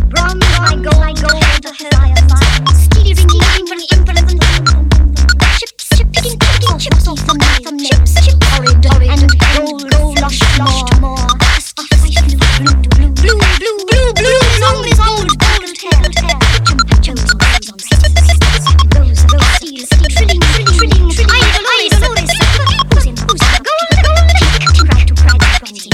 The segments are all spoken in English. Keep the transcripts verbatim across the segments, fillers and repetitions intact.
Run, I go, I go, the hell, steering, steering, implement, chip, chip, picking, picking, chips off the nail, chips, chip, horrid, horrid, and gold, gold, flush, flushed more. Blue, blue, blue, blue, blue, blue, long is old, gold hair, hair, jump, jump, rose, rose, steel, steel, trilling, trilling, trilling, trilling, idol, idol, who's in, who's in, go on, go on, cutting right to pride, bronzy,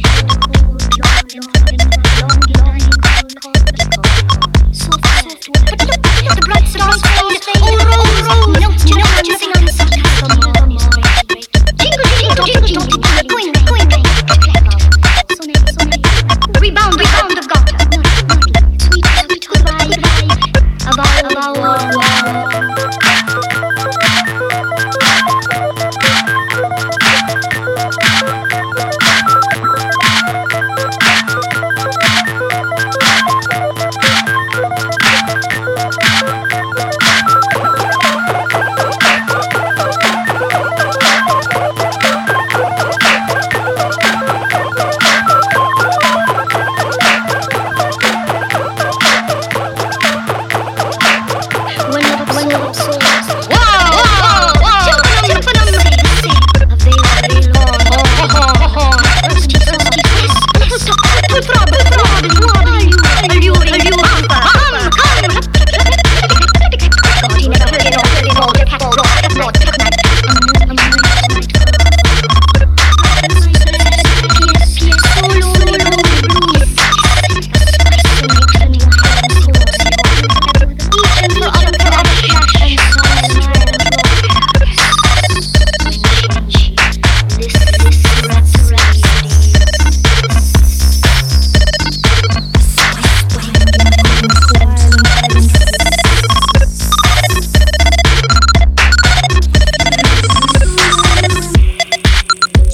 soft, soft, but look, look, the bright stars fade, oh, rose, rose, no, you know, nothing on the side, jingle, jingle, jingle, jingle, going, going, rebound, rebound of God, sweet, sweet, goodbye, about, about,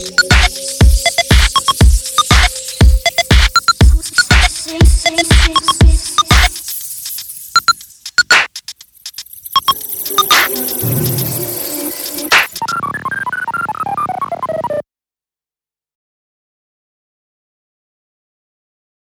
sing, sing, sing.